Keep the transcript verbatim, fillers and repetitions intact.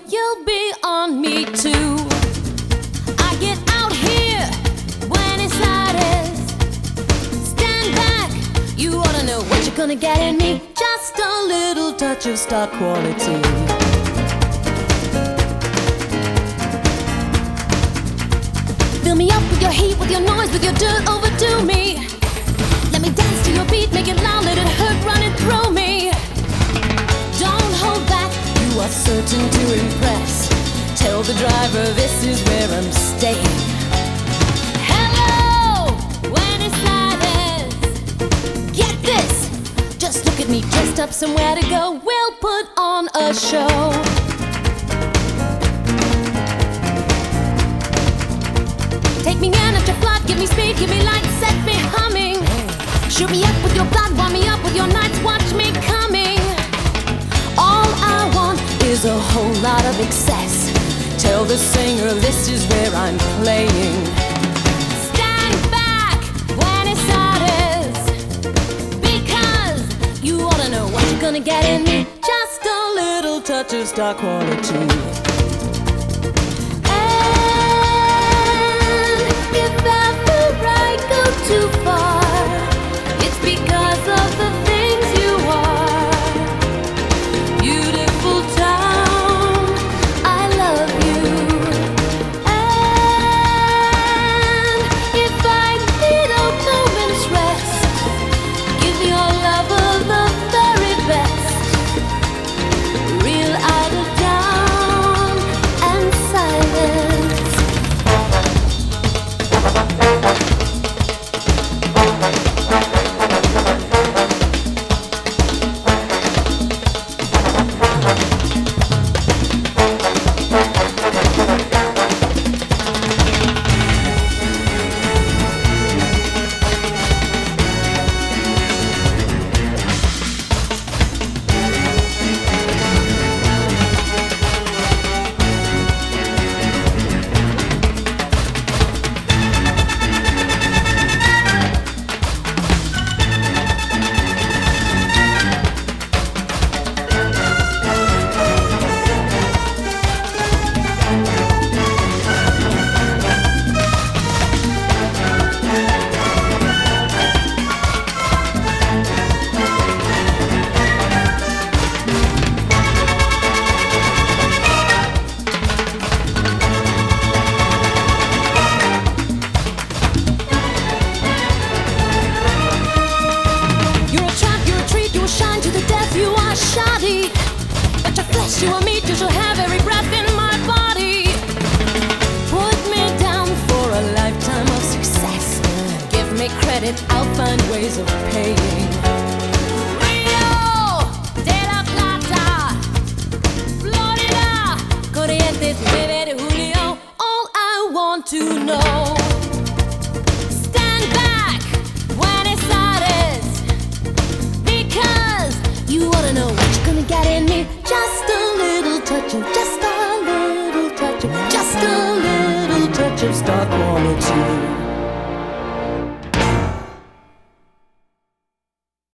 you'll be on me too. I get out here when it's hottest. Stand back, you ought to know what you're gonna get in me. Just a little touch of star quality. Fill me up with your heat, with your noise, with your dirt, overdo me. Let me dance to your beat, make it loud, let it hurt, run it through me. Don't hold back, you are certain to impress. Tell the driver this is where I'm staying. Hello, Buenos Aires. Get this, just look at me dressed up somewhere to go. We'll put on a show. Take me in after flight, give me speed, give me light, set me humming. Shoot me up with your blood, warm me up with your nights, watch me coming. All I want is a whole lot of excess. Tell the singer this is where I'm playing. Stand back when it's hottest, because you ought to know what you're gonna get in me. Just a little touch of star quality. If ever I go too far, it's because of the things you are. Beautiful town, I love you. And if I need a moment's rest, give your lover the very best. Real out of town and silence. But your flesh, you are meat, you shall have every breath in my body. Put me down for a lifetime of success. Give me credit, I'll find ways of paying. Rio de la Plata, Florida, Corrientes, nueve de Julio. All I want to know. Stand back when it's hottest, because you wanna know what you're gonna get in me. Just a little touch of, just a little touch of, just a little touch of star quality.